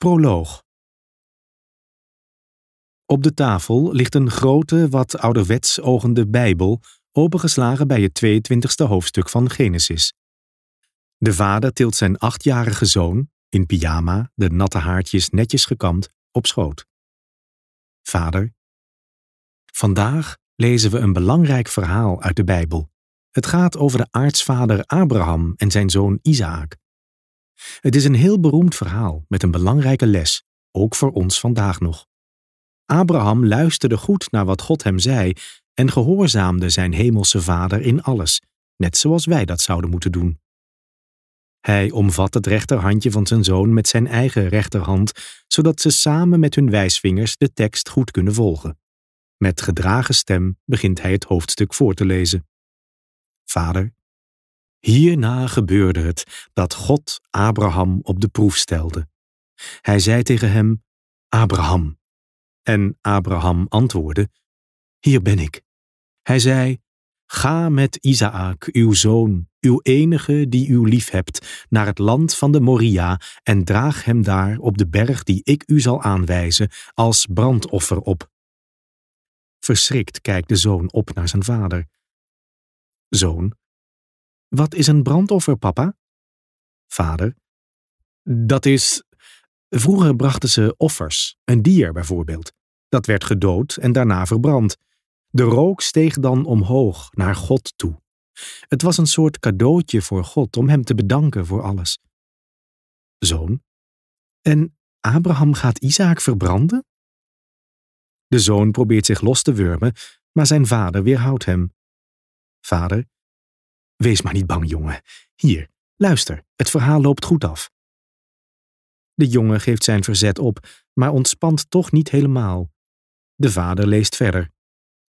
Proloog. Op de tafel ligt een grote, wat ouderwets ogende Bijbel, opengeslagen bij het 22e hoofdstuk van Genesis. De vader tilt zijn 8-jarige zoon, in pyjama, de natte haartjes netjes gekamd, op schoot. Vader, vandaag lezen we een belangrijk verhaal uit de Bijbel. Het gaat over de aartsvader Abraham en zijn zoon Isaak. Het is een heel beroemd verhaal met een belangrijke les, ook voor ons vandaag nog. Abraham luisterde goed naar wat God hem zei en gehoorzaamde zijn hemelse vader in alles, net zoals wij dat zouden moeten doen. Hij omvat het rechterhandje van zijn zoon met zijn eigen rechterhand, zodat ze samen met hun wijsvingers de tekst goed kunnen volgen. Met gedragen stem begint hij het hoofdstuk voor te lezen. Vader, hierna gebeurde het dat God Abraham op de proef stelde. Hij zei tegen hem, Abraham. En Abraham antwoordde, hier ben ik. Hij zei, ga met Isaak, uw zoon, uw enige die u lief hebt, naar het land van de Moria en draag hem daar op de berg die ik u zal aanwijzen als brandoffer op. Verschrikt kijkt de zoon op naar zijn vader. Zoon, wat is een brandoffer, papa? Vader, dat is... Vroeger brachten ze offers, een dier bijvoorbeeld. Dat werd gedood en daarna verbrand. De rook steeg dan omhoog naar God toe. Het was een soort cadeautje voor God om hem te bedanken voor alles. Zoon, en Abraham gaat Isaak verbranden? De zoon probeert zich los te wurmen, maar zijn vader weerhoudt hem. Vader, wees maar niet bang, jongen. Hier, luister, het verhaal loopt goed af. De jongen geeft zijn verzet op, maar ontspant toch niet helemaal. De vader leest verder.